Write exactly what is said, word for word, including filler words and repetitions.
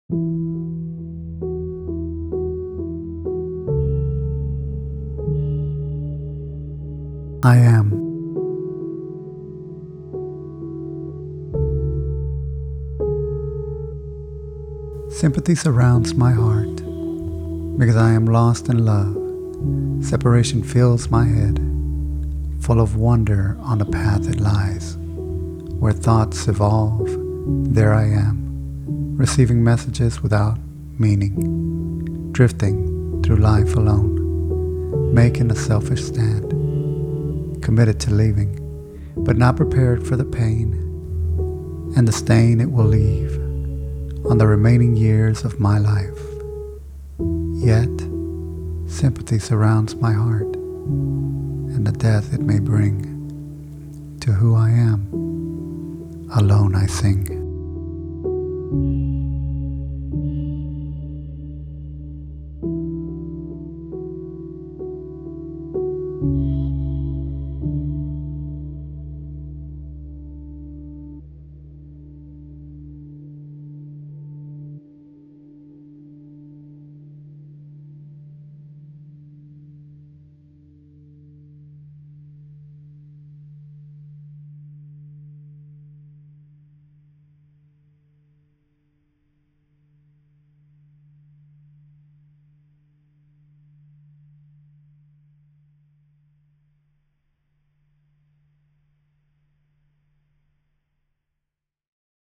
I am. Sympathy surrounds my heart because I am lost in love. Separation fills my head, full of wonder on the path it lies. Where thoughts evolve, there I am, receiving messages without meaning, drifting through life alone, making a selfish stand, committed to leaving, but not prepared for the pain and the stain it will leave on the remaining years of my life. Yet, sympathy surrounds my heart and the death it may bring. To who I am, alone I sing.